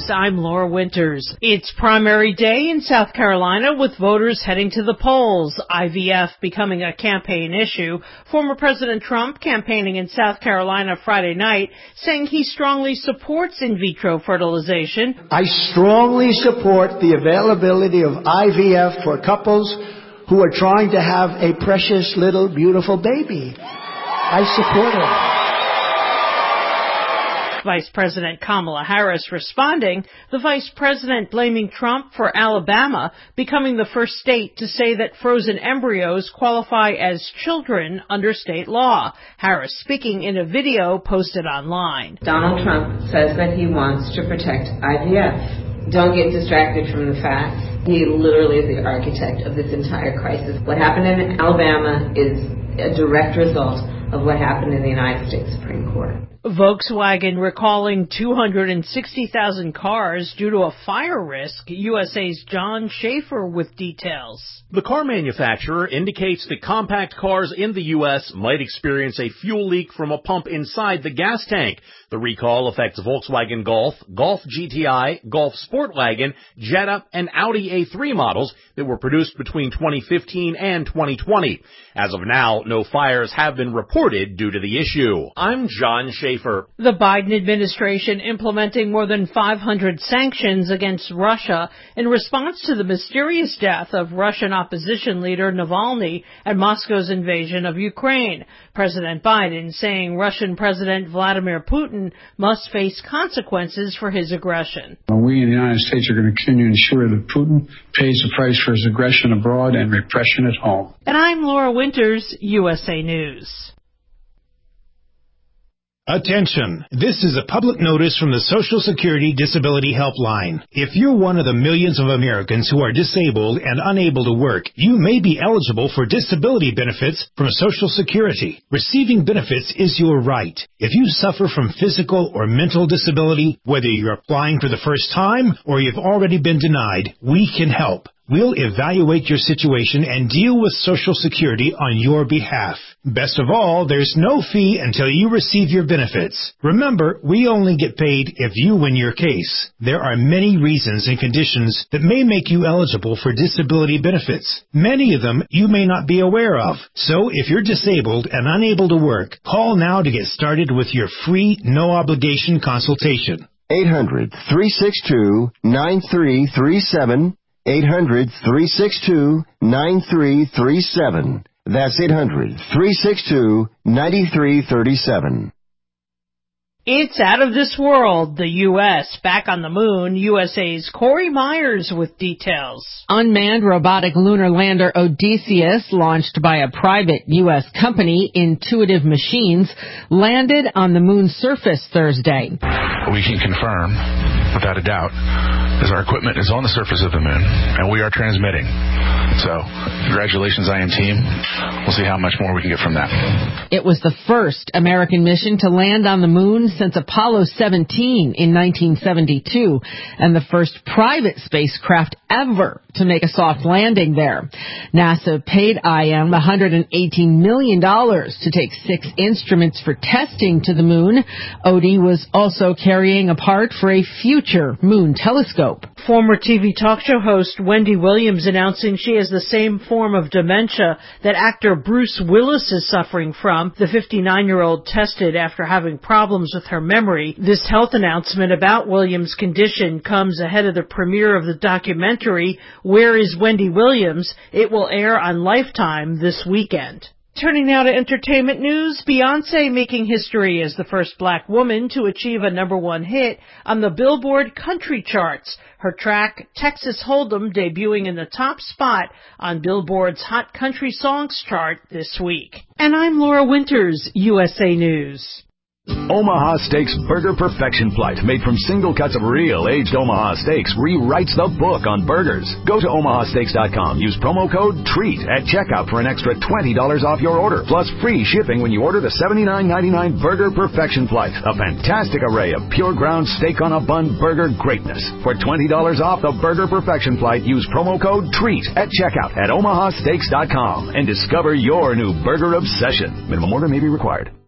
News, I'm Laura Winters. It's primary day in South Carolina with voters heading to the polls, IVF becoming a campaign issue. Former President Trump campaigning in South Carolina Friday night, saying he strongly supports in vitro fertilization. I strongly support the availability of IVF for couples who are trying to have a precious little beautiful baby. I support it. Vice President Kamala Harris responding, the vice president blaming Trump for Alabama becoming the first state to say that frozen embryos qualify as children under state law. Harris speaking in a video posted online. Donald Trump says that he wants to protect IVF. Don't get distracted from the facts. He literally is the architect of this entire crisis. What happened in Alabama is a direct result of what happened in the United States Supreme Court. Volkswagen recalling 260,000 cars due to a fire risk. USA's John Schaefer with details. The car manufacturer indicates that compact cars in the U.S. might experience a fuel leak from a pump inside the gas tank. The recall affects Volkswagen Golf, Golf GTI, Golf Sportwagen, Jetta, and Audi A3 models that were produced between 2015 and 2020. As of now, no fires have been reported due to the issue. I'm John Schaefer. The Biden administration implementing more than 500 sanctions against Russia in response to the mysterious death of Russian opposition leader Navalny and Moscow's invasion of Ukraine. President Biden saying Russian President Vladimir Putin must face consequences for his aggression. We in the United States are going to continue to ensure that Putin pays the price for his aggression abroad and repression at home. And I'm Laura Winters, USA News. Attention! This is a public notice from the Social Security Disability Helpline. If you're one of the millions of Americans who are disabled and unable to work, you may be eligible for disability benefits from Social Security. Receiving benefits is your right. If you suffer from physical or mental disability, whether you're applying for the first time or you've already been denied, we can help. We'll evaluate your situation and deal with Social Security on your behalf. Best of all, there's no fee until you receive your benefits. Remember, we only get paid if you win your case. There are many reasons and conditions that may make you eligible for disability benefits. Many of them you may not be aware of. So if you're disabled and unable to work, call now to get started with your free, no-obligation consultation. 800-362-9337. 800-362-9337. That's 800-362-9337. It's out of this world. The U.S. back on the moon. USA's Corey Myers with details. Unmanned robotic lunar lander Odysseus, launched by a private U.S. company, Intuitive Machines, landed on the moon's surface Thursday. We can confirm, without a doubt, as our equipment is on the surface of the moon, and we are transmitting. So, congratulations, IM team. We'll see how much more we can get from that. It was the first American mission to land on the moon since Apollo 17 in 1972, and the first private spacecraft ever to make a soft landing there. NASA paid IM $118 million to take 6 instruments for testing to the moon. Odie was also carrying a part for a future moon telescope. Former TV talk show host Wendy Williams announcing she has the same form of dementia that actor Bruce Willis is suffering from. The 59-year-old tested after having problems with her memory. This health announcement about Williams' condition comes ahead of the premiere of the documentary Where is Wendy Williams? It will air on Lifetime this weekend. Turning now to entertainment news, Beyoncé making history as the first black woman to achieve a #1 hit on the Billboard country charts. Her track, Texas Hold'em, debuting in the top spot on Billboard's Hot Country Songs chart this week. And I'm Laura Winters, USA News. Omaha Steaks Burger Perfection Flight, made from single cuts of real aged Omaha steaks, rewrites the book on burgers. Go to omahasteaks.com. Use promo code TREAT at checkout for an extra $20 off your order, plus free shipping when you order the $79.99 Burger Perfection Flight. A fantastic array of pure ground steak on a bun burger greatness. For $20 off the Burger Perfection Flight, use promo code TREAT at checkout at omahasteaks.com and discover your new burger obsession. Minimum order may be required.